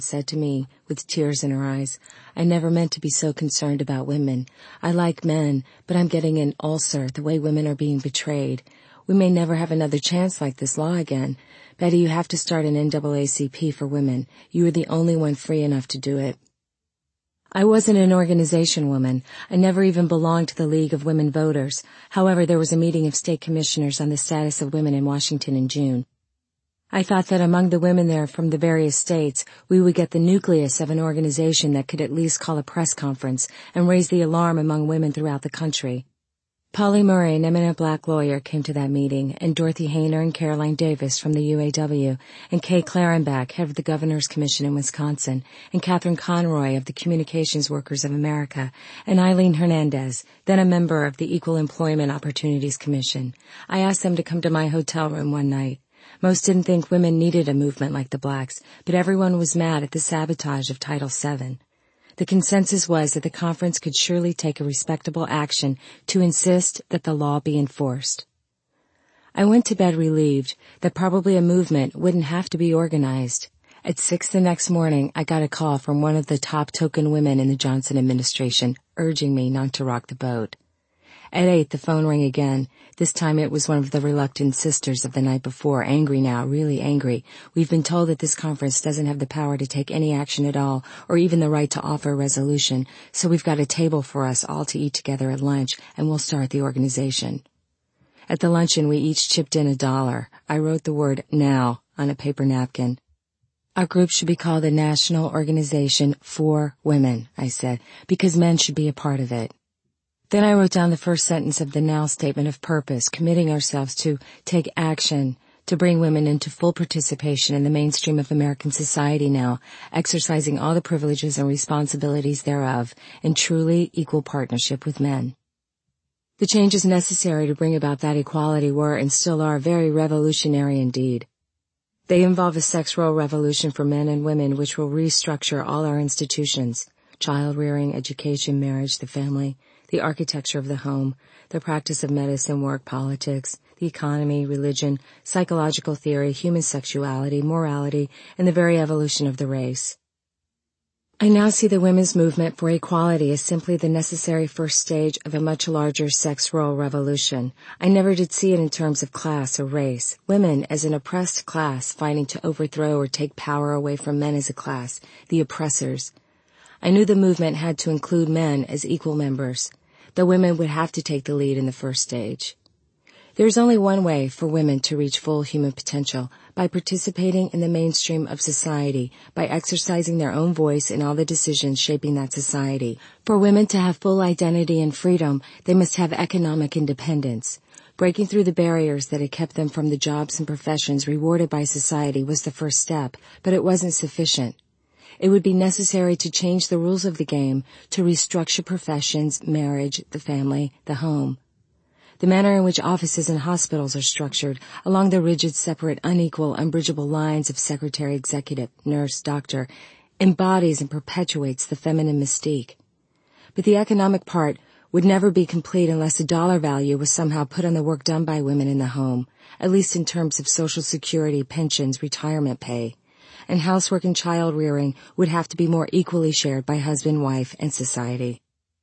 said to me with tears in her eyes. I never meant to be so concerned about women. I like men, but I'm getting an ulcer the way women are being betrayed. We may never have another chance like this law again. Betty, you have to start an NAACP for women. You are the only one free enough to do it. I wasn't an organization woman. I never even belonged to the League of Women Voters. However, there was a meeting of state commissioners on the status of women in Washington in June. I thought that among the women there from the various states, we would get the nucleus of an organization that could at least call a press conference and raise the alarm among women throughout the country. Polly Murray, an eminent black lawyer, came to that meeting, and Dorothy Hayner and Caroline Davis from the UAW, and Kay Clarenbach, head of the Governor's Commission in Wisconsin, and Catherine Conroy of the Communications Workers of America, and Eileen Hernandez, then a member of the Equal Employment Opportunities Commission. I asked them to come to my hotel room one night. Most didn't think women needed a movement like the blacks, but everyone was mad at the sabotage of Title VII. The consensus was that the conference could surely take a respectable action to insist that the law be enforced. I went to bed relieved that probably a movement wouldn't have to be organized. At 6 the next morning, I got a call from one of the top token women in the Johnson administration, urging me not to rock the boat. At 8, the phone rang again. This time it was one of the reluctant sisters of the night before, angry now, really angry. We've been told that this conference doesn't have the power to take any action at all, or even the right to offer a resolution, so we've got a table for us all to eat together at lunch, and we'll start the organization. At the luncheon, we each chipped in $1. I wrote the word NOW on a paper napkin. Our group should be called the National Organization for Women, I said, because men should be a part of it. Then I wrote down the first sentence of the NOW statement of purpose, committing ourselves to take action to bring women into full participation in the mainstream of American society now, exercising all the privileges and responsibilities thereof in truly equal partnership with men. The changes necessary to bring about that equality were and still are very revolutionary indeed. They involve a sex role revolution for men and women which will restructure all our institutions, child rearing, education, marriage, the family, the architecture of the home, the practice of medicine, work, politics, the economy, religion, psychological theory, human sexuality, morality, and the very evolution of the race. I now see the women's movement for equality as simply the necessary first stage of a much larger sex role revolution. I never did see it in terms of class or race. Women as an oppressed class fighting to overthrow or take power away from men as a class, the oppressors. I knew the movement had to include men as equal members. The women would have to take the lead in the first stage. There is only one way for women to reach full human potential, by participating in the mainstream of society, by exercising their own voice in all the decisions shaping that society. For women to have full identity and freedom, they must have economic independence. Breaking through the barriers that had kept them from the jobs and professions rewarded by society was the first step, but it wasn't sufficient. It would be necessary to change the rules of the game, to restructure professions, marriage, the family, the home. The manner in which offices and hospitals are structured, along the rigid, separate, unequal, unbridgeable lines of secretary, executive, nurse, doctor, embodies and perpetuates the feminine mystique. But the economic part would never be complete unless a dollar value was somehow put on the work done by women in the home, at least in terms of Social Security, pensions, retirement pay. And housework and child rearing would have to be more equally shared by husband, wife, and society.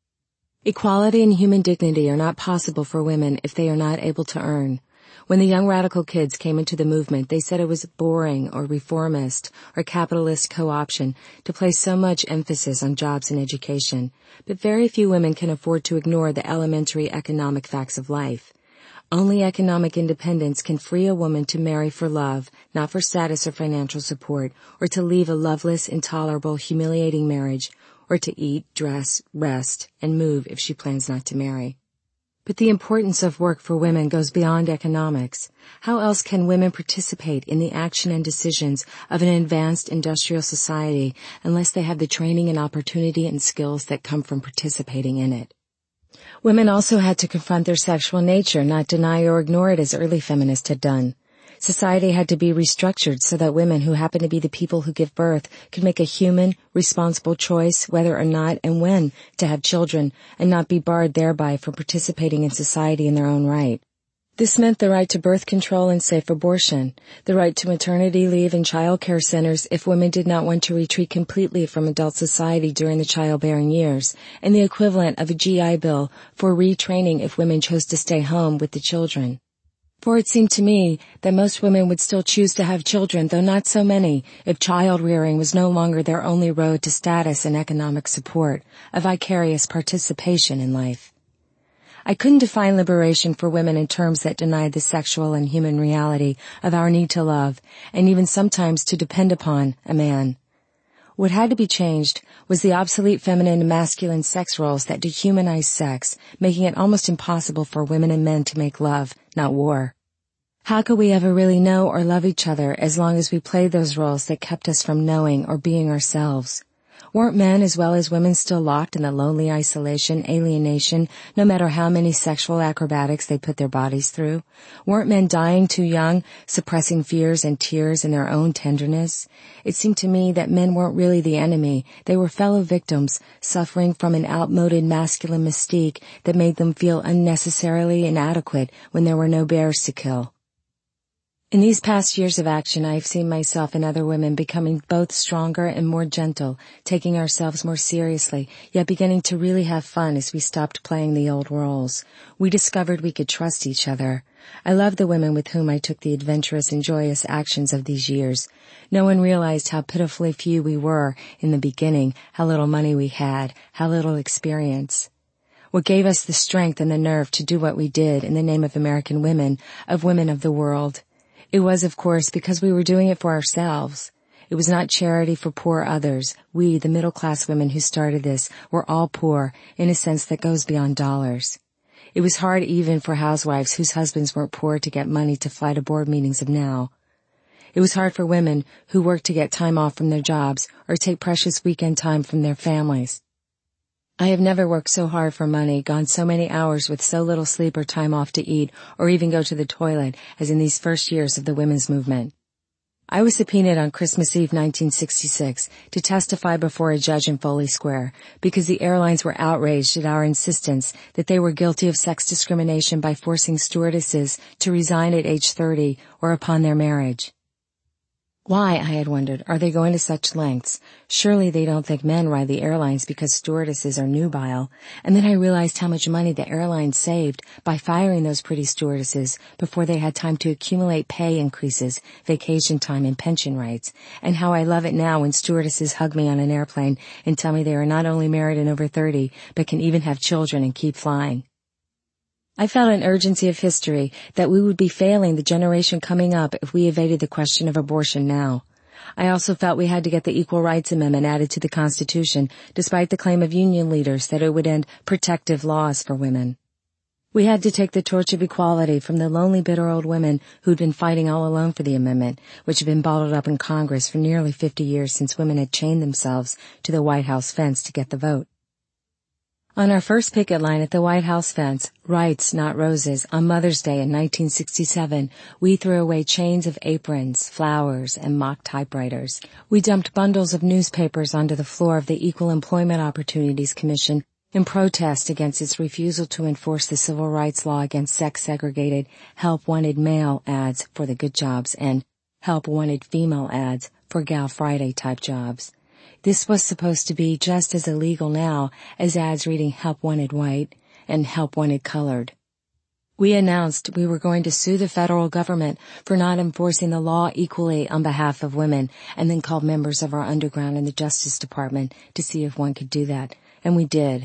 Equality and human dignity are not possible for women if they are not able to earn. When the young radical kids came into the movement, they said it was boring or reformist or capitalist co-option to place so much emphasis on jobs and education, but very few women can afford to ignore the elementary economic facts of life. Only economic independence can free a woman to marry for love, not for status or financial support, or to leave a loveless, intolerable, humiliating marriage, or to eat, dress, rest, and move if she plans not to marry. But the importance of work for women goes beyond economics. How else can women participate in the action and decisions of an advanced industrial society unless they have the training and opportunity and skills that come from participating in it? Women also had to confront their sexual nature, not deny or ignore it as early feminists had done. Society had to be restructured so that women who happen to be the people who give birth could make a human, responsible choice whether or not and when to have children and not be barred thereby from participating in society in their own right. This meant the right to birth control and safe abortion, the right to maternity leave and child care centers if women did not want to retreat completely from adult society during the childbearing years, and the equivalent of a GI Bill for retraining if women chose to stay home with the children. For it seemed to me that most women would still choose to have children, though not so many, if child rearing was no longer their only road to status and economic support, a vicarious participation in life. I couldn't define liberation for women in terms that denied the sexual and human reality of our need to love, and even sometimes to depend upon, a man. What had to be changed was the obsolete feminine and masculine sex roles that dehumanized sex, making it almost impossible for women and men to make love, not war. How could we ever really know or love each other as long as we played those roles that kept us from knowing or being ourselves? Weren't men as well as women still locked in the lonely isolation, alienation, no matter how many sexual acrobatics they put their bodies through? Weren't men dying too young, suppressing fears and tears in their own tenderness? It seemed to me that men weren't really the enemy. They were fellow victims, suffering from an outmoded masculine mystique that made them feel unnecessarily inadequate when there were no bears to kill. In these past years of action, I have seen myself and other women becoming both stronger and more gentle, taking ourselves more seriously, yet beginning to really have fun as we stopped playing the old roles. We discovered we could trust each other. I love the women with whom I took the adventurous and joyous actions of these years. No one realized how pitifully few we were in the beginning, how little money we had, how little experience. What gave us the strength and the nerve to do what we did in the name of American women, of women of the world? It was, of course, because we were doing it for ourselves. It was not charity for poor others. We, the middle-class women who started this, were all poor, in a sense that goes beyond dollars. It was hard even for housewives whose husbands weren't poor to get money to fly to board meetings of now. It was hard for women who worked to get time off from their jobs or take precious weekend time from their families. I have never worked so hard for money, gone so many hours with so little sleep or time off to eat or even go to the toilet as in these first years of the women's movement. I was subpoenaed on Christmas Eve 1966 to testify before a judge in Foley Square because the airlines were outraged at our insistence that they were guilty of sex discrimination by forcing stewardesses to resign at age 30 or upon their marriage. Why, I had wondered, are they going to such lengths? Surely they don't think men ride the airlines because stewardesses are nubile. And then I realized how much money the airlines saved by firing those pretty stewardesses before they had time to accumulate pay increases, vacation time, and pension rights, and how I love it now when stewardesses hug me on an airplane and tell me they are not only married and over 30, but can even have children and keep flying. I felt an urgency of history that we would be failing the generation coming up if we evaded the question of abortion now. I also felt we had to get the Equal Rights Amendment added to the Constitution, despite the claim of union leaders that it would end protective laws for women. We had to take the torch of equality from the lonely, bitter old women who'd been fighting all alone for the amendment, which had been bottled up in Congress for nearly 50 years since women had chained themselves to the White House fence to get the vote. On our first picket line at the White House fence, Rights, Not Roses, on Mother's Day in 1967, we threw away chains of aprons, flowers, and mock typewriters. We dumped bundles of newspapers onto the floor of the Equal Employment Opportunities Commission in protest against its refusal to enforce the civil rights law against sex-segregated help-wanted male ads for the good jobs and help-wanted female ads for Gal Friday type jobs. This was supposed to be just as illegal now as ads reading Help Wanted White and Help Wanted Colored. We announced we were going to sue the federal government for not enforcing the law equally on behalf of women, and then called members of our underground in the Justice Department to see if one could do that, and we did.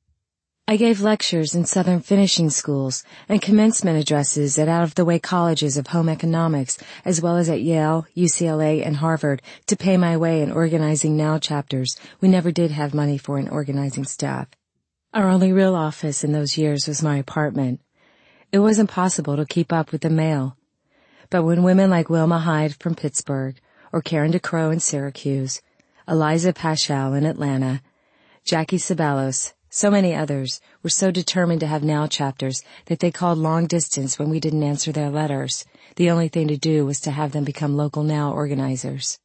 I gave lectures in Southern finishing schools and commencement addresses at out-of-the-way colleges of home economics, as well as at Yale, UCLA, and Harvard to pay my way in organizing NOW chapters. We never did have money for an organizing staff. Our only real office in those years was my apartment. It wasn't possible to keep up with the mail. But when women like Wilma Hyde from Pittsburgh, or Karen DeCrow in Syracuse, Eliza Paschal in Atlanta, Jackie Sabalos, so many others were so determined to have NOW chapters that they called long distance when we didn't answer their letters. The only thing to do was to have them become local NOW organizers.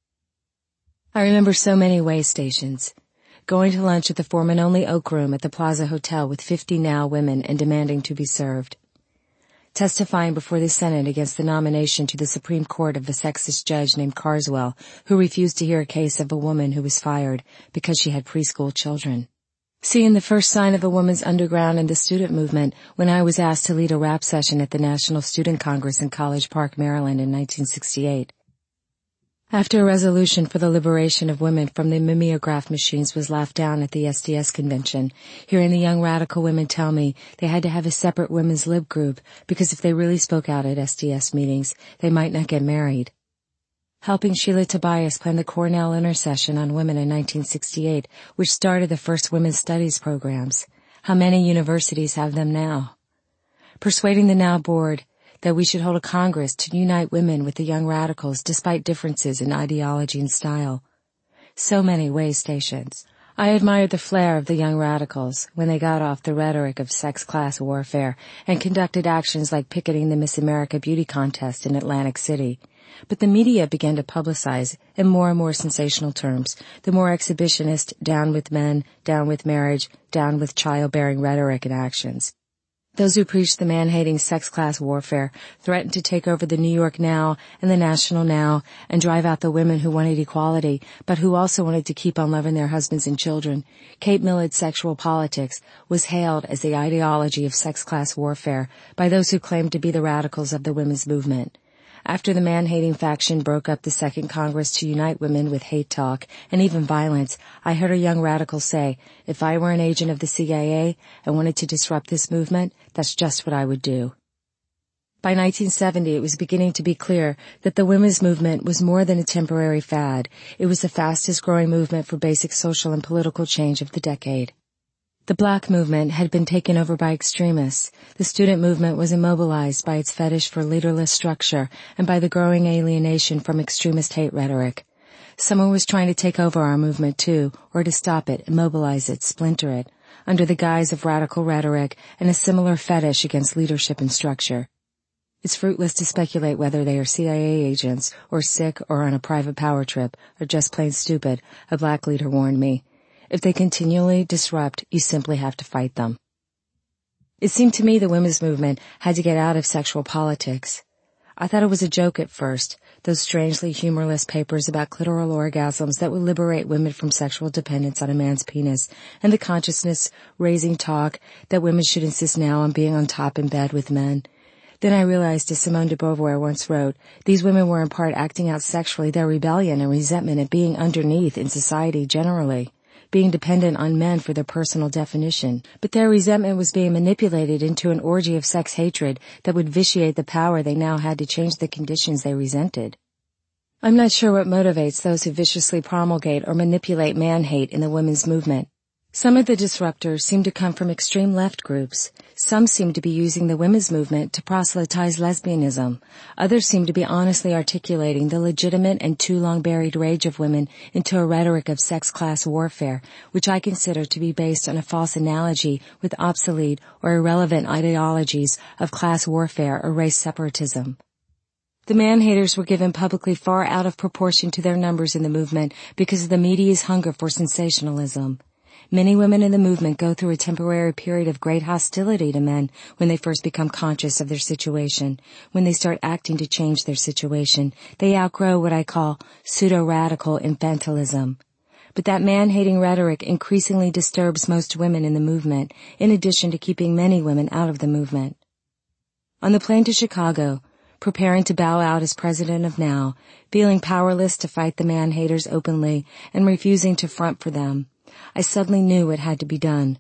I remember so many way stations. Going to lunch at the foreman-only Oak Room at the Plaza Hotel with 50 NOW women and demanding to be served. testifying before the Senate against the nomination to the Supreme Court of a sexist judge named Carswell, who refused to hear a case of a woman who was fired because she had preschool children. Seeing the first sign of a woman's underground in the student movement when I was asked to lead a rap session at the National Student Congress in College Park, Maryland in 1968. After a resolution for the liberation of women from the mimeograph machines was laughed down at the SDS convention, hearing the young radical women tell me they had to have a separate women's lib group because if they really spoke out at SDS meetings, they might not get married. Helping Sheila Tobias plan the Cornell Intercession on Women in 1968, which started the first women's studies programs. How many universities have them now? Persuading the Now board that we should hold a Congress to unite women with the young radicals despite differences in ideology and style. So many way stations. I admired the flair of the young radicals when they got off the rhetoric of sex-class warfare and conducted actions like picketing the Miss America Beauty Contest in Atlantic City. But the media began to publicize, in more and more sensational terms, the more exhibitionist down with men, down with marriage, down with childbearing rhetoric and actions. Those who preached the man-hating sex-class warfare threatened to take over the New York Now and the National Now and drive out the women who wanted equality, but who also wanted to keep on loving their husbands and children. Kate Milled's sexual politics was hailed as the ideology of sex-class warfare by those who claimed to be the radicals of the women's movement. After the man-hating faction broke up the Second Congress to unite women with hate talk and even violence, I heard a young radical say, if I were an agent of the CIA and wanted to disrupt this movement, that's just what I would do. By 1970, it was beginning to be clear that the women's movement was more than a temporary fad. It was the fastest growing movement for basic social and political change of the decade. The black movement had been taken over by extremists. The student movement was immobilized by its fetish for leaderless structure and by the growing alienation from extremist hate rhetoric. Someone was trying to take over our movement too, or to stop it, immobilize it, splinter it, under the guise of radical rhetoric and a similar fetish against leadership and structure. It's fruitless to speculate whether they are CIA agents, or sick, or on a private power trip, or just plain stupid, a black leader warned me. If they continually disrupt, you simply have to fight them. It seemed to me the women's movement had to get out of sexual politics. I thought it was a joke at first, those strangely humorless papers about clitoral orgasms that would liberate women from sexual dependence on a man's penis, and the consciousness-raising talk that women should insist now on being on top in bed with men. Then I realized, as Simone de Beauvoir once wrote, these women were in part acting out sexually their rebellion and resentment at being underneath in society generally, being dependent on men for their personal definition, but their resentment was being manipulated into an orgy of sex hatred that would vitiate the power they now had to change the conditions they resented. I'm not sure what motivates those who viciously promulgate or manipulate man-hate in the women's movement. Some of the disruptors seem to come from extreme left groups. Some seem to be using the women's movement to proselytize lesbianism. Others seem to be honestly articulating the legitimate and too long buried rage of women into a rhetoric of sex-class warfare, which I consider to be based on a false analogy with obsolete or irrelevant ideologies of class warfare or race separatism. The man-haters were given publicly far out of proportion to their numbers in the movement because of the media's hunger for sensationalism. Many women in the movement go through a temporary period of great hostility to men when they first become conscious of their situation. When they start acting to change their situation, they outgrow what I call pseudo-radical infantilism. But that man-hating rhetoric increasingly disturbs most women in the movement, in addition to keeping many women out of the movement. On the plane to Chicago, preparing to bow out as president of Now, feeling powerless to fight the man-haters openly and refusing to front for them, I suddenly knew it had to be done.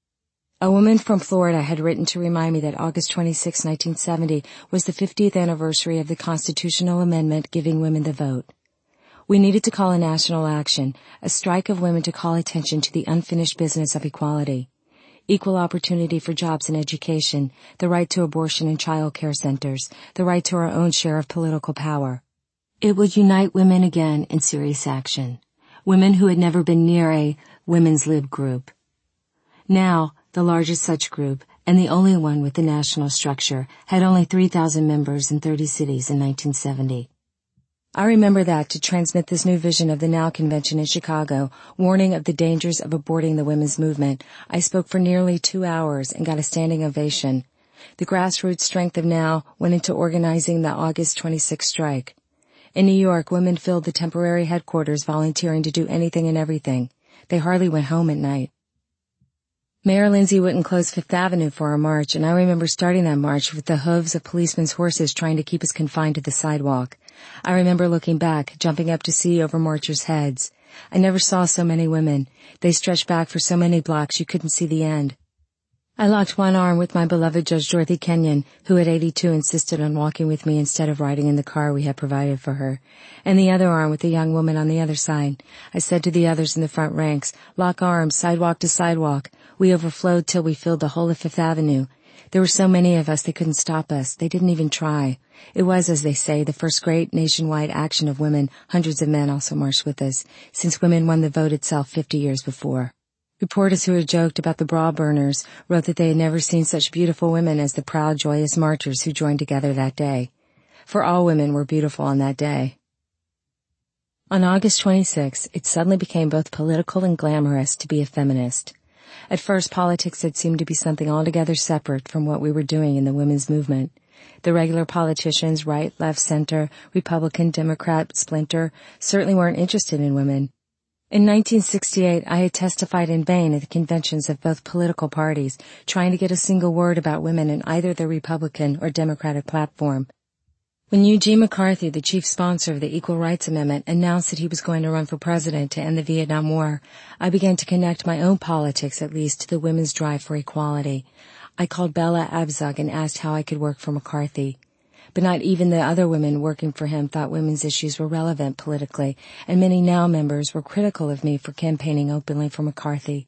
A woman from Florida had written to remind me that August 26, 1970 was the 50th anniversary of the constitutional amendment giving women the vote. We needed to call a national action, a strike of women to call attention to the unfinished business of equality. Equal opportunity for jobs and education, the right to abortion and child care centers, the right to our own share of political power. It would unite women again in serious action. Women who had never been near a women's lib group. Now, the largest such group, and the only one with the national structure, had only 3,000 members in 30 cities in 1970. I remember that to transmit this new vision of the Now Convention in Chicago, warning of the dangers of aborting the women's movement, I spoke for nearly 2 hours and got a standing ovation. The grassroots strength of now went into organizing the August 26th strike. In New York, women filled the temporary headquarters volunteering to do anything and everything. They hardly went home at night. Mayor Lindsay wouldn't close Fifth Avenue for our march, and I remember starting that march with the hooves of policemen's horses trying to keep us confined to the sidewalk. I remember looking back, jumping up to see over marchers' heads. I never saw so many women. They stretched back for so many blocks you couldn't see the end. I locked one arm with my beloved Judge Dorothy Kenyon, who at 82 insisted on walking with me instead of riding in the car we had provided for her, and the other arm with the young woman on the other side. I said to the others in the front ranks, "Lock arms, sidewalk to sidewalk." We overflowed till we filled the whole of Fifth Avenue. There were so many of us they couldn't stop us. They didn't even try. It was, as they say, the first great nationwide action of women. Hundreds of men also marched with us, since women won the vote itself 50 years before. Reporters who had joked about the bra burners wrote that they had never seen such beautiful women as the proud, joyous marchers who joined together that day. For all women were beautiful on that day. On August 26, it suddenly became both political and glamorous to be a feminist. At first, politics had seemed to be something altogether separate from what we were doing in the women's movement. The regular politicians, right, left, center, Republican, Democrat, splinter, certainly weren't interested in women. In 1968, I had testified in vain at the conventions of both political parties, trying to get a single word about women in either the Republican or Democratic platform. When Eugene McCarthy, the chief sponsor of the Equal Rights Amendment, announced that he was going to run for president to end the Vietnam War, I began to connect my own politics, at least, to the women's drive for equality. I called Bella Abzug and asked how I could work for McCarthy. But not even the other women working for him thought women's issues were relevant politically, and many Now members were critical of me for campaigning openly for McCarthy.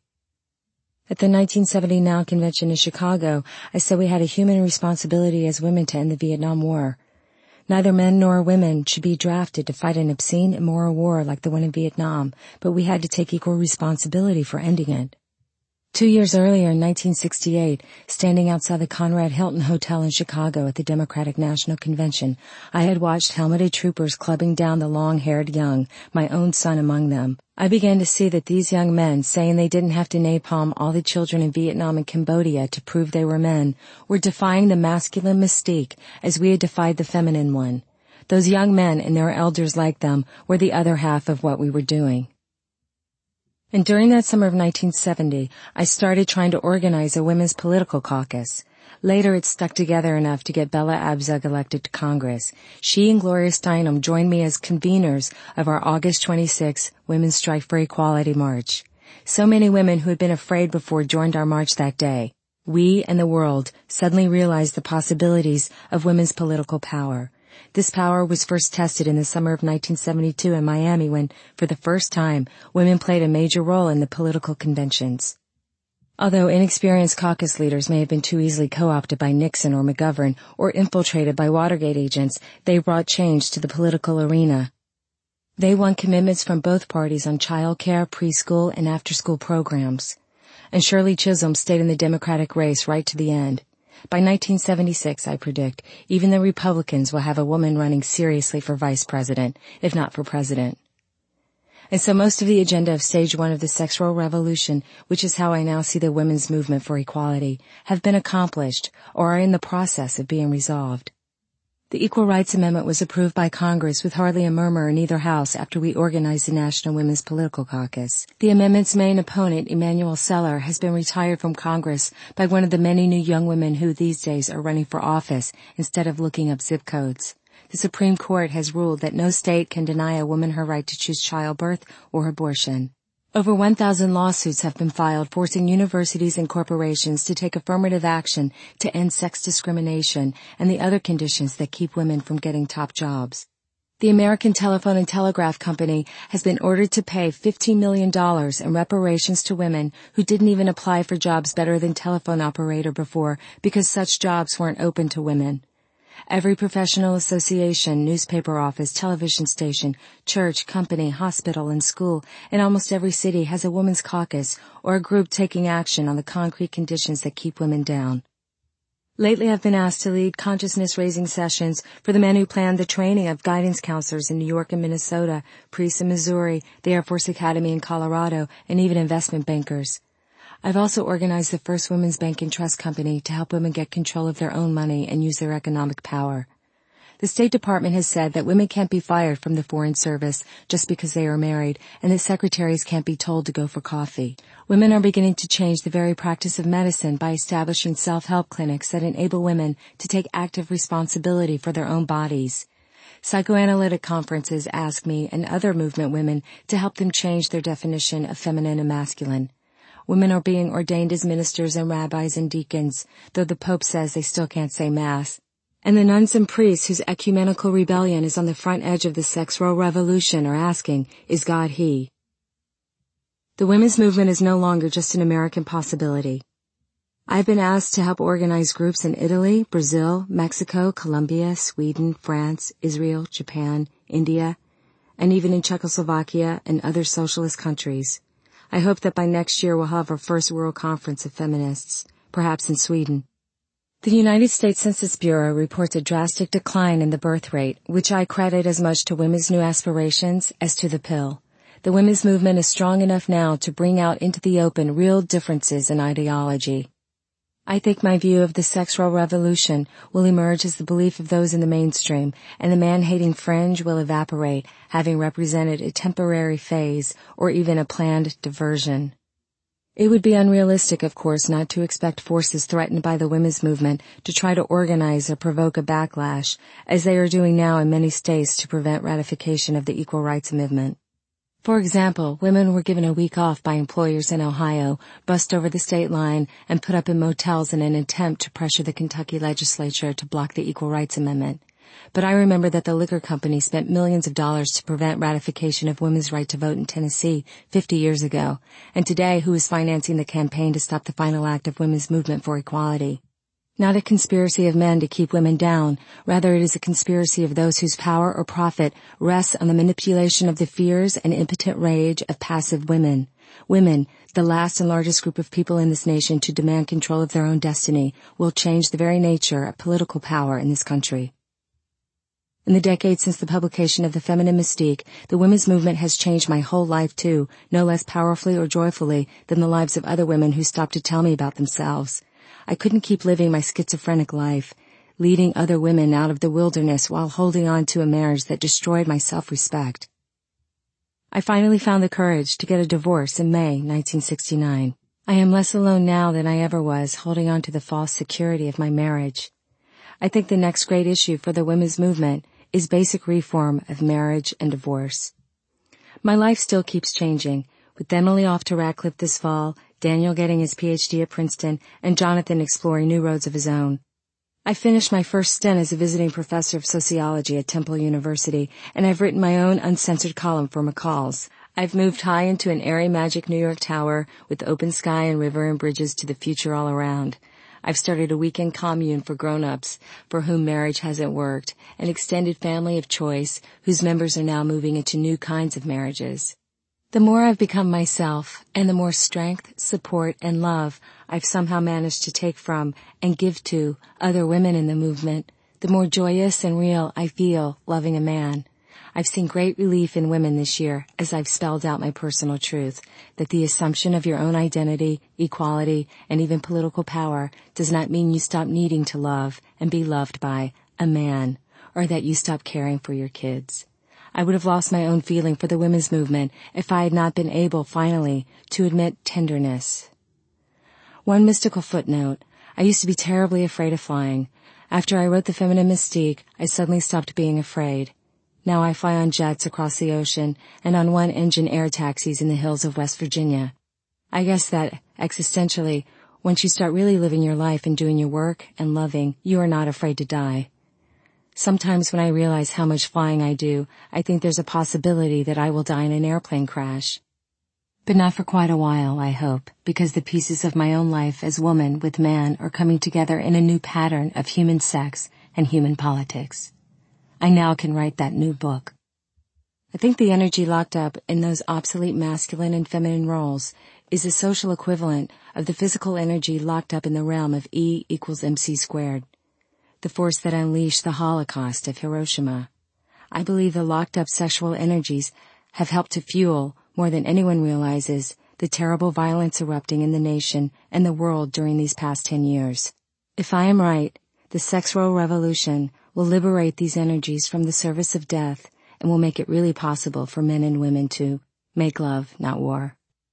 At the 1970 Now convention in Chicago, I said we had a human responsibility as women to end the Vietnam War. Neither men nor women should be drafted to fight an obscene, immoral war like the one in Vietnam, but we had to take equal responsibility for ending it. 2 years earlier, in 1968, standing outside the Conrad Hilton Hotel in Chicago at the Democratic National Convention, I had watched helmeted troopers clubbing down the long-haired young, my own son among them. I began to see that these young men, saying they didn't have to napalm all the children in Vietnam and Cambodia to prove they were men, were defying the masculine mystique as we had defied the feminine one. Those young men and their elders like them were the other half of what we were doing. And during that summer of 1970, I started trying to organize a women's political caucus. Later, it stuck together enough to get Bella Abzug elected to Congress. She and Gloria Steinem joined me as conveners of our August 26 Women's Strike for Equality March. So many women who had been afraid before joined our march that day. We and the world suddenly realized the possibilities of women's political power. This power was first tested in the summer of 1972 in Miami when, for the first time, women played a major role in the political conventions. Although inexperienced caucus leaders may have been too easily co-opted by Nixon or McGovern or infiltrated by Watergate agents, they brought change to the political arena. They won commitments from both parties on child care, preschool, and after-school programs. And Shirley Chisholm stayed in the Democratic race right to the end. By 1976, I predict, even the Republicans will have a woman running seriously for vice president, if not for president. And so most of the agenda of stage one of the sexual revolution, which is how I now see the women's movement for equality, have been accomplished or are in the process of being resolved. The Equal Rights Amendment was approved by Congress with hardly a murmur in either house after we organized the National Women's Political Caucus. The amendment's main opponent, Emanuel Seller, has been retired from Congress by one of the many new young women who these days are running for office instead of looking up zip codes. The Supreme Court has ruled that no state can deny a woman her right to choose childbirth or abortion. Over 1,000 lawsuits have been filed forcing universities and corporations to take affirmative action to end sex discrimination and the other conditions that keep women from getting top jobs. The American Telephone and Telegraph Company has been ordered to pay $15 million in reparations to women who didn't even apply for jobs better than telephone operator before because such jobs weren't open to women. Every professional association, newspaper office, television station, church, company, hospital, and school in almost every city has a women's caucus or a group taking action on the concrete conditions that keep women down. Lately, I've been asked to lead consciousness-raising sessions for the men who planned the training of guidance counselors in New York and Minnesota, priests in Missouri, the Air Force Academy in Colorado, and even investment bankers. I've also organized the first women's bank and trust company to help women get control of their own money and use their economic power. The State Department has said that women can't be fired from the Foreign Service just because they are married, and that secretaries can't be told to go for coffee. Women are beginning to change the very practice of medicine by establishing self-help clinics that enable women to take active responsibility for their own bodies. Psychoanalytic conferences ask me and other movement women to help them change their definition of feminine and masculine. Women are being ordained as ministers and rabbis and deacons, though the Pope says they still can't say Mass. And the nuns and priests whose ecumenical rebellion is on the front edge of the sexual revolution are asking, is God He? The women's movement is no longer just an American possibility. I've been asked to help organize groups in Italy, Brazil, Mexico, Colombia, Sweden, France, Israel, Japan, India, and even in Czechoslovakia and other socialist countries. I hope that by next year we'll have our first World Conference of Feminists, perhaps in Sweden. The United States Census Bureau reports a drastic decline in the birth rate, which I credit as much to women's new aspirations as to the pill. The women's movement is strong enough now to bring out into the open real differences in ideology. I think my view of the sexual revolution will emerge as the belief of those in the mainstream, and the man-hating fringe will evaporate, having represented a temporary phase or even a planned diversion. It would be unrealistic, of course, not to expect forces threatened by the women's movement to try to organize or provoke a backlash, as they are doing now in many states to prevent ratification of the equal rights movement. For example, women were given a week off by employers in Ohio, bussed over the state line, and put up in motels in an attempt to pressure the Kentucky legislature to block the Equal Rights Amendment. But I remember that the liquor company spent millions of dollars to prevent ratification of women's right to vote in Tennessee 50 years ago, and today who is financing the campaign to stop the final act of women's movement for equality? Not a conspiracy of men to keep women down, rather it is a conspiracy of those whose power or profit rests on the manipulation of the fears and impotent rage of passive women. Women, the last and largest group of people in this nation to demand control of their own destiny, will change the very nature of political power in this country. In the decades since the publication of The Feminine Mystique, the women's movement has changed my whole life too, no less powerfully or joyfully than the lives of other women who stopped to tell me about themselves. I couldn't keep living my schizophrenic life, leading other women out of the wilderness while holding on to a marriage that destroyed my self-respect. I finally found the courage to get a divorce in May 1969. I am less alone now than I ever was, holding on to the false security of my marriage. I think the next great issue for the women's movement is basic reform of marriage and divorce. My life still keeps changing, with Emily off to Radcliffe this fall, Daniel getting his PhD at Princeton, and Jonathan exploring new roads of his own. I finished my first stint as a visiting professor of sociology at Temple University, and I've written my own uncensored column for McCall's. I've moved high into an airy magic New York tower with open sky and river and bridges to the future all around. I've started a weekend commune for grown-ups for whom marriage hasn't worked, an extended family of choice whose members are now moving into new kinds of marriages. The more I've become myself, and the more strength, support, and love I've somehow managed to take from and give to other women in the movement, the more joyous and real I feel loving a man. I've seen great relief in women this year as I've spelled out my personal truth, that the assumption of your own identity, equality, and even political power does not mean you stop needing to love and be loved by a man, or that you stop caring for your kids. I would have lost my own feeling for the women's movement if I had not been able, finally, to admit tenderness. One mystical footnote. I used to be terribly afraid of flying. After I wrote The Feminine Mystique, I suddenly stopped being afraid. Now I fly on jets across the ocean and on one-engine air taxis in the hills of West Virginia. I guess that, existentially, once you start really living your life and doing your work and loving, you are not afraid to die. Sometimes when I realize how much flying I do, I think there's a possibility that I will die in an airplane crash. But not for quite a while, I hope, because the pieces of my own life as woman with man are coming together in a new pattern of human sex and human politics. I now can write that new book. I think the energy locked up in those obsolete masculine and feminine roles is a social equivalent of the physical energy locked up in the realm of E equals MC squared. The force that unleashed the Holocaust of Hiroshima. I believe the locked-up sexual energies have helped to fuel, more than anyone realizes, the terrible violence erupting in the nation and the world during these past 10 years. If I am right, the sex role revolution will liberate these energies from the service of death and will make it really possible for men and women to make love, not war.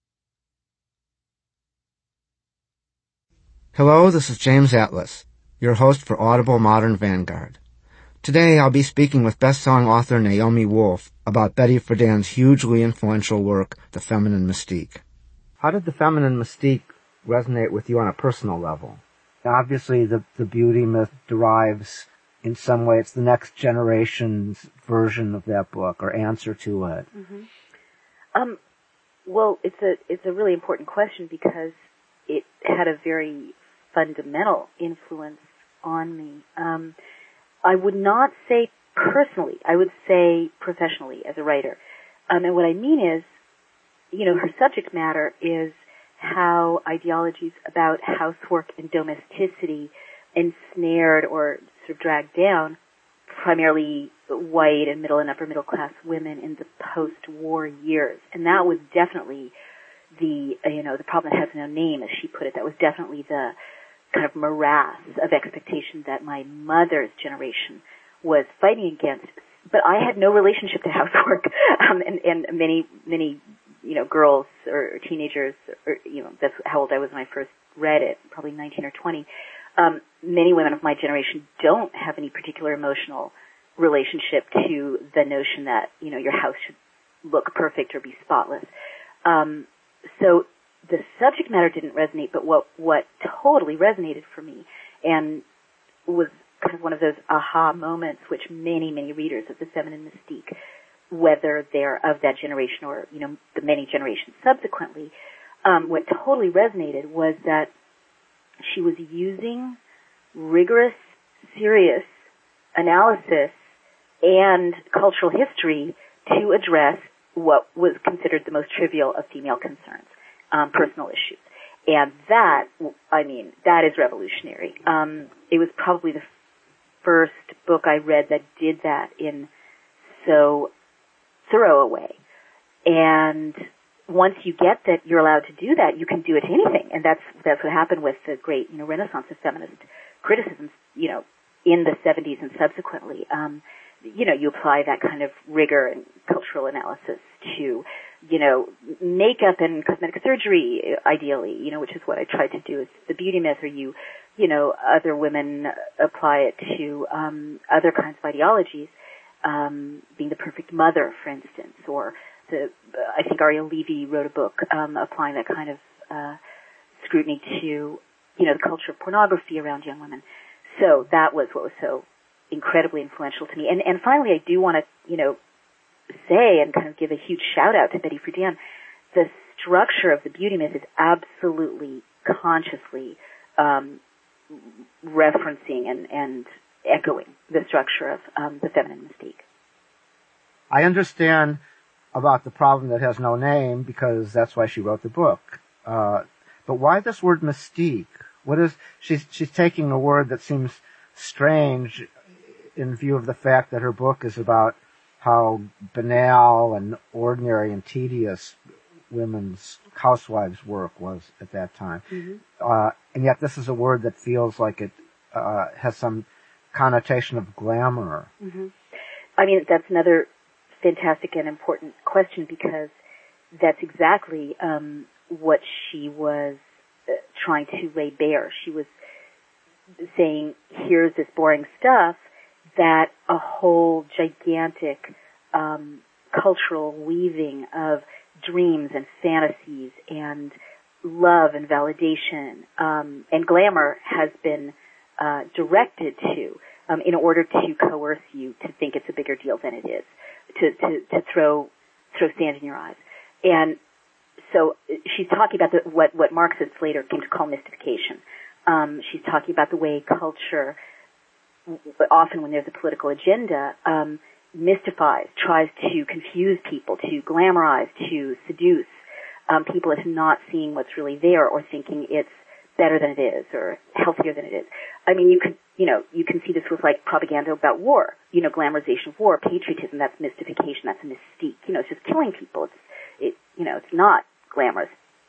Hello, this is James Atlas, your host for Audible Modern Vanguard. Today I'll be speaking with best-selling author Naomi Wolf about Betty Friedan's hugely influential work, The Feminine Mystique. How did The Feminine Mystique resonate with you on a personal level? Obviously, the beauty myth derives, in some way, it's the next generation's version of that book, or answer to it. Mm-hmm. Well, it's a really important question because it had a very fundamental influence on me. I would not say personally, I would say professionally as a writer. And what I mean is, her subject matter is how ideologies about housework and domesticity ensnared or sort of dragged down primarily white and middle and upper middle class women in the post-war years. And that was definitely the problem that has no name, as she put it. That was definitely the kind of morass of expectation that my mother's generation was fighting against. But I had no relationship to housework, and many girls or teenagers, or that's how old I was when I first read it, probably 19 or 20. Many women of my generation don't have any particular emotional relationship to the notion that your house should look perfect or be spotless. So the subject matter didn't resonate, but what totally resonated for me and was kind of one of those aha moments which many, many readers of The Feminine Mystique, whether they're of that generation or, the many generations subsequently, what totally resonated was that she was using rigorous, serious analysis and cultural history to address what was considered the most trivial of female concerns, personal issues. And that is revolutionary. It was probably the first book I read that did that in so thorough a way. And once you get that you're allowed to do that, you can do it to anything. And that's what happened with the great, renaissance of feminist criticism, in the 70s and subsequently. You apply that kind of rigor and cultural analysis to, makeup and cosmetic surgery, ideally, which is what I tried to do with the beauty myth, or other women apply it to other kinds of ideologies, being the perfect mother, for instance, or I think Ariel Levy wrote a book applying that kind of scrutiny to, the culture of pornography around young women. So that was what was so incredibly influential to me. And finally, I do want to, say and kind of give a huge shout out to Betty Friedan. The structure of the beauty myth is absolutely consciously referencing and echoing the structure of The Feminine Mystique. I understand about the problem that has no name because that's why she wrote the book. But why this word mystique? She's taking a word that seems strange in view of the fact that her book is about how banal and ordinary and tedious women's housewives' work was at that time. Mm-hmm. And yet this is a word that feels like it has some connotation of glamour. Mm-hmm. That's another fantastic and important question because that's exactly what she was trying to lay bare. She was saying, here's this boring stuff that a whole gigantic cultural weaving of dreams and fantasies and love and validation and glamour has been directed to in order to coerce you to think it's a bigger deal than it is, to throw sand in your eyes. And so she's talking about what Marxists later came to call mystification. She's talking about the way culture, often when there's a political agenda, mystifies, tries to confuse people, to glamorize, to seduce people into not seeing what's really there or thinking it's better than it is or healthier than it is. You can see this with like propaganda about war, glamorization of war, patriotism, that's mystification, that's a mystique. It's just killing people. It's not glamorous.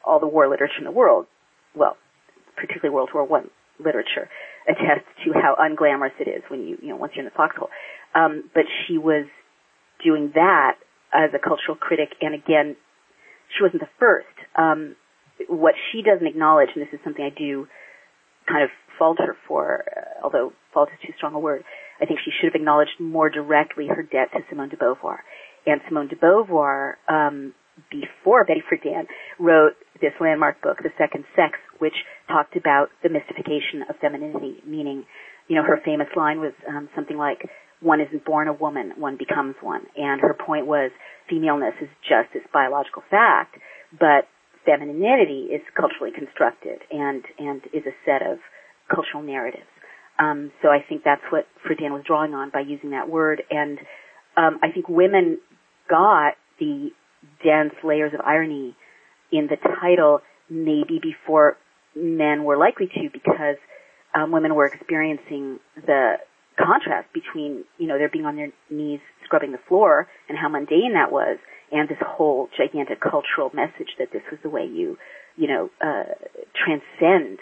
all the war literature in the world, well, particularly World War I literature, attests to how unglamorous it is when once you're in the foxhole. But she was doing that as a cultural critic, and again, she wasn't the first. What she doesn't acknowledge, and this is something I do kind of fault her for, although fault is too strong a word, I think she should have acknowledged more directly her debt to Simone de Beauvoir. And Simone de Beauvoir, before Betty Friedan, wrote this landmark book, The Second Sex, which talked about the mystification of femininity, meaning, her famous line was something like, one isn't born a woman, one becomes one. And her point was, femaleness is just this biological fact, but femininity is culturally constructed and is a set of cultural narratives. So I think that's what Friedan was drawing on by using that word. And I think women got the dense layers of irony in the title maybe before men were likely to, because women were experiencing the contrast between, their being on their knees scrubbing the floor and how mundane that was, and this whole gigantic cultural message that this was the way you transcend,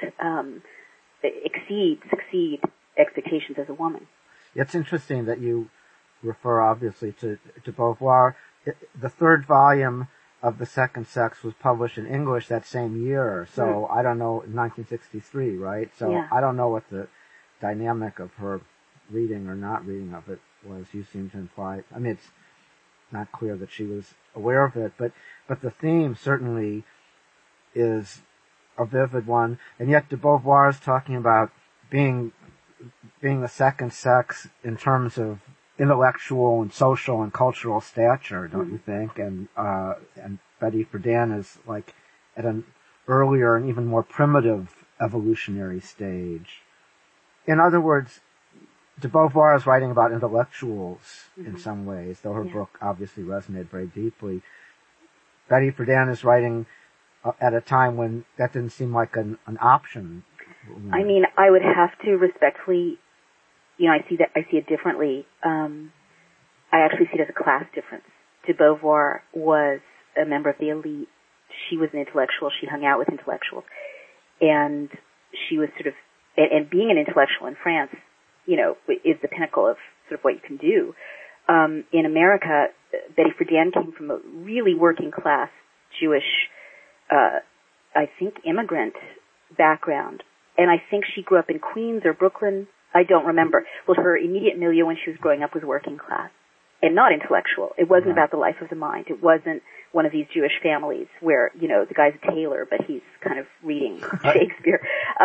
succeed expectations as a woman. It's interesting that you refer obviously to Beauvoir. The third volume of The Second Sex was published in English that same year, so I don't know, 1963, right? So yeah. I don't know what the dynamic of her reading or not reading of it was. You seem to imply, I mean, it's not clear that she was aware of it, but the theme certainly is a vivid one, and yet de Beauvoir is talking about being the second sex in terms of intellectual and social and cultural stature, don't you think? And Betty Friedan is like at an earlier and even more primitive evolutionary stage. In other words, de Beauvoir is writing about intellectuals in some ways, though her book obviously resonated very deeply. Betty Friedan is writing at a time when that didn't seem like an option. I mean, I would have to respectfully, I see it differently. I actually see it as a class difference. De Beauvoir was a member of the elite. She was an intellectual. She hung out with intellectuals. And she was sort of, and being an intellectual in France, is the pinnacle of sort of what you can do. In America, Betty Friedan came from a really working class Jewish, I think, immigrant background. And I think she grew up in Queens or Brooklyn. I don't remember. Well, her immediate milieu when she was growing up was working class and not intellectual. It wasn't about the life of the mind. It wasn't one of these Jewish families where, the guy's a tailor, but he's kind of reading Shakespeare.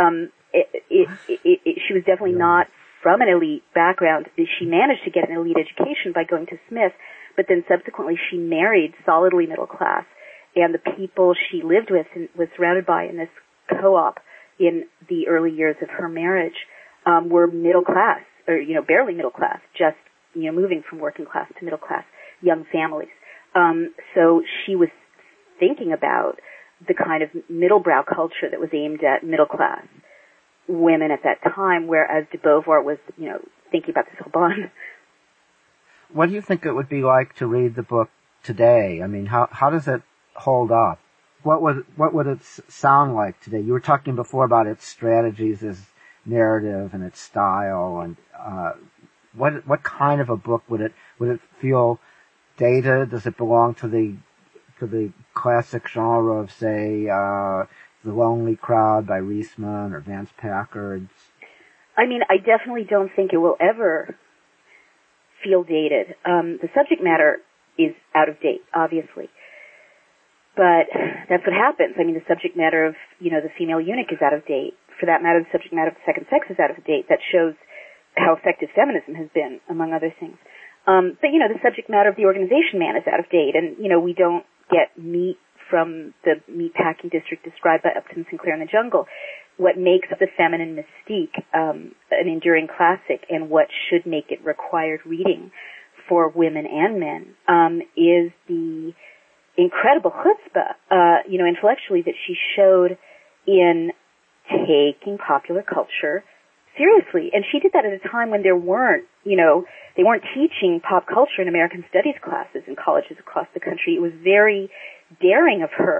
She was definitely not from an elite background. She managed to get an elite education by going to Smith, but then subsequently she married solidly middle class. And the people she lived with and was surrounded by in this co-op in the early years of her marriage were middle class, or, barely middle class, just, moving from working class to middle class, young families. So she was thinking about the kind of middle-brow culture that was aimed at middle class women at that time, whereas de Beauvoir was, thinking about the Sorbonne. What do you think it would be like to read the book today? I mean, how does it hold up? What would it sound like today? You were talking before about its strategies as narrative and its style, and what kind of a book would it feel dated? Does it belong to the classic genre of, say, The Lonely Crowd by Reisman or Vance Packard? I mean, I definitely don't think it will ever feel dated. The subject matter is out of date, obviously. But that's what happens. I mean, the subject matter of, the female eunuch is out of date. For that matter, the subject matter of the second sex is out of date. That shows how effective feminism has been, among other things. But, the subject matter of the organization man is out of date. And, we don't get meat from the meatpacking district described by Upton Sinclair in The Jungle. What makes the feminine mystique an enduring classic, and what should make it required reading for women and men, is the incredible chutzpah, intellectually, that she showed in taking popular culture seriously. And she did that at a time when there weren't, they weren't teaching pop culture in American studies classes in colleges across the country. It was very daring of her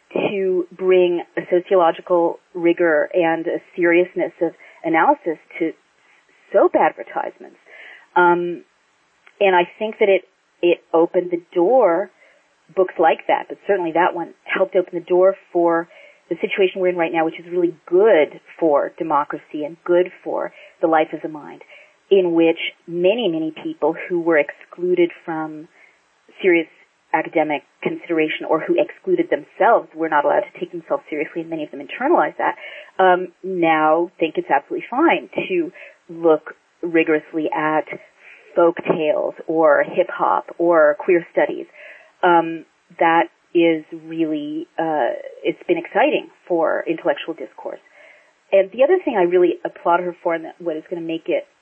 to bring a sociological rigor and a seriousness of analysis to soap advertisements. And I think that it opened the door, books like that, but certainly that one helped open the door for the situation we're in right now, which is really good for democracy and good for the life of the mind, in which many, many people who were excluded from serious academic consideration or who excluded themselves, were not allowed to take themselves seriously, and many of them internalized that, now think it's absolutely fine to look rigorously at folk tales or hip hop or queer studies. That is really, it's been exciting for intellectual discourse. And the other thing I really applaud her for, and what is going to make it,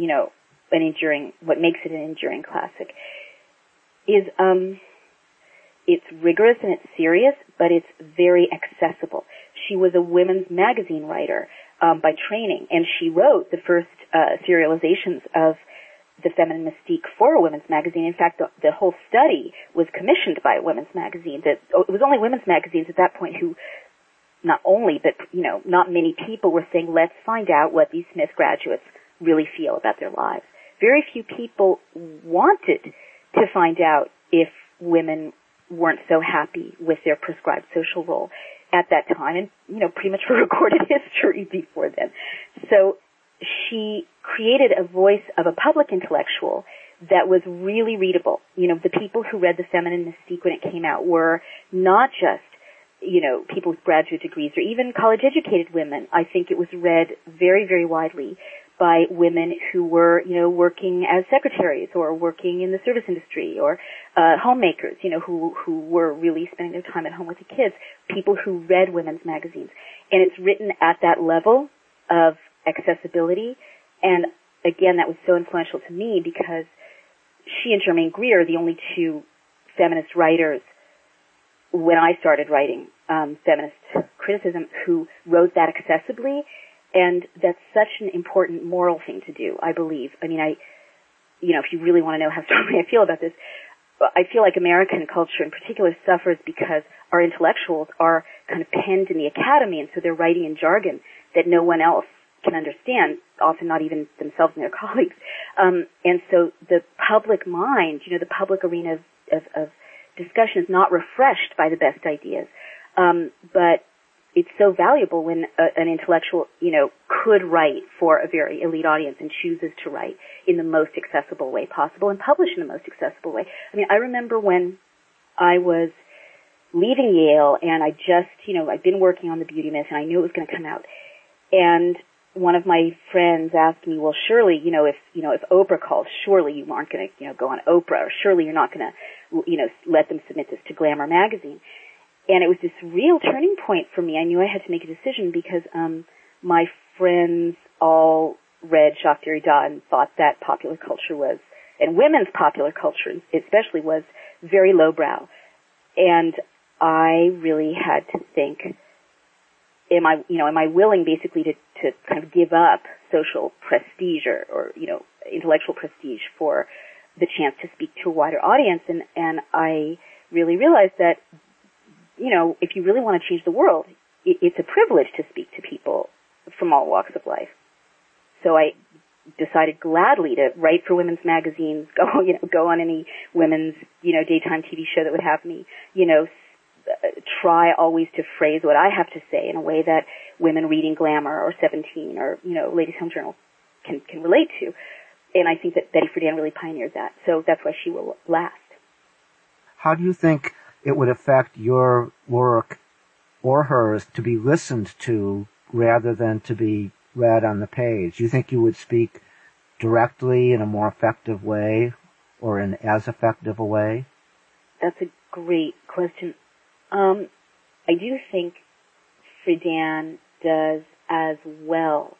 what makes it an enduring classic, is, it's rigorous and it's serious, but it's very accessible. She was a women's magazine writer by training, and she wrote the first serializations of the feminine mystique for a women's magazine. In fact, the whole study was commissioned by a women's magazine. It was only women's magazines at that point who, not only, but, not many people were saying, let's find out what these Smith graduates really feel about their lives. Very few people wanted to find out if women weren't so happy with their prescribed social role at that time, and, pretty much for recorded history before then. So she created a voice of a public intellectual that was really readable. The people who read The Feminine Mystique when it came out were not just, people with graduate degrees or even college-educated women. I think it was read very, very widely by women who were, working as secretaries or working in the service industry or homemakers, who were really spending their time at home with the kids, people who read women's magazines. And it's written at that level of accessibility. And again, that was so influential to me because she and Germaine Greer are the only two feminist writers when I started writing feminist criticism who wrote that accessibly. And that's such an important moral thing to do, I believe. I mean, if you really want to know how strongly I feel about this, I feel like American culture in particular suffers because our intellectuals are kind of penned in the academy, and so they're writing in jargon that no one else can understand, often not even themselves and their colleagues. And so the public mind, the public arena of discussion is not refreshed by the best ideas. But it's so valuable when an intellectual, could write for a very elite audience and chooses to write in the most accessible way possible and publish in the most accessible way. I mean, I remember when I was leaving Yale and I just, I'd been working on The Beauty Myth and I knew it was going to come out. And one of my friends asked me, well, surely, if Oprah calls, surely you aren't going to, go on Oprah, or surely you're not going to, let them submit this to Glamour magazine. And it was this real turning point for me. I knew I had to make a decision because my friends all read Jacques Derrida and thought that popular culture was, and women's popular culture especially, was very lowbrow. And I really had to think, am I willing basically to kind of give up social prestige or intellectual prestige for the chance to speak to a wider audience? And I really realized that, if you really want to change the world, it's a privilege to speak to people from all walks of life. So I decided gladly to write for women's magazines, go on any women's, daytime TV show that would have me, try always to phrase what I have to say in a way that women reading Glamour or 17 or, Ladies' Home Journal can relate to. And I think that Betty Friedan really pioneered that. So that's why she will last. How do you think it would affect your work or hers to be listened to rather than to be read on the page? Do you think you would speak directly in a more effective way or in as effective a way? That's a great question. I do think Friedan does as well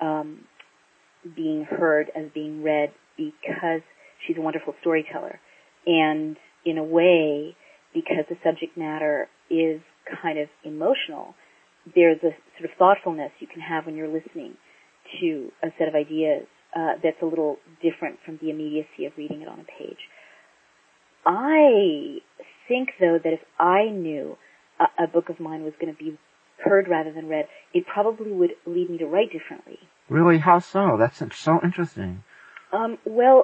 being heard as being read because she's a wonderful storyteller. And in a way, because the subject matter is kind of emotional, there's a sort of thoughtfulness you can have when you're listening to a set of ideas that's a little different from the immediacy of reading it on a page. I think, though, that if I knew a book of mine was going to be heard rather than read, it probably would lead me to write differently. Really? How so? That's so interesting. Well,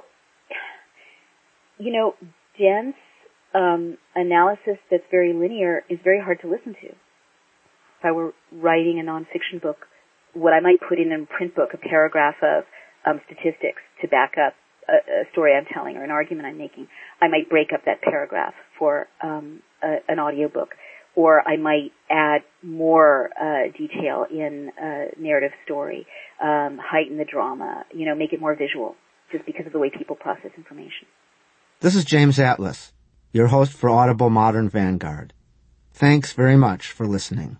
dense analysis that's very linear is very hard to listen to. If I were writing a nonfiction book, what I might put in a print book, a paragraph of statistics to back up a story I'm telling or an argument I'm making, I might break up that paragraph for an audiobook, or I might add more detail in a narrative story, heighten the drama, make it more visual, just because of the way people process information. This is James Atlas, your host for Audible Modern Vanguard. Thanks very much for listening.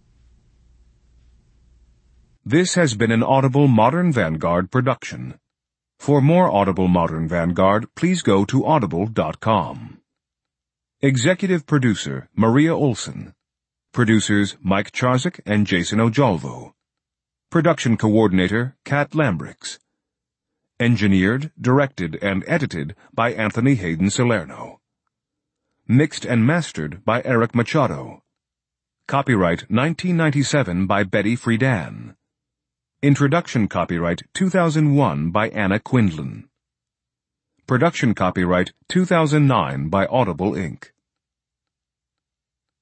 This has been an Audible Modern Vanguard production. For more Audible Modern Vanguard, please go to audible.com. Executive Producer, Maria Olson. Producers, Mike Charzik and Jason Ojolvo. Production Coordinator, Kat Lambrix. Engineered, directed, and edited by Anthony Hayden Salerno. Mixed and mastered by Eric Machado. Copyright 1997 by Betty Friedan. Introduction copyright 2001 by Anna Quindlen. Production copyright 2009 by Audible Inc.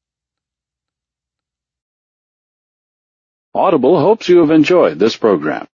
Audible hopes you have enjoyed this program.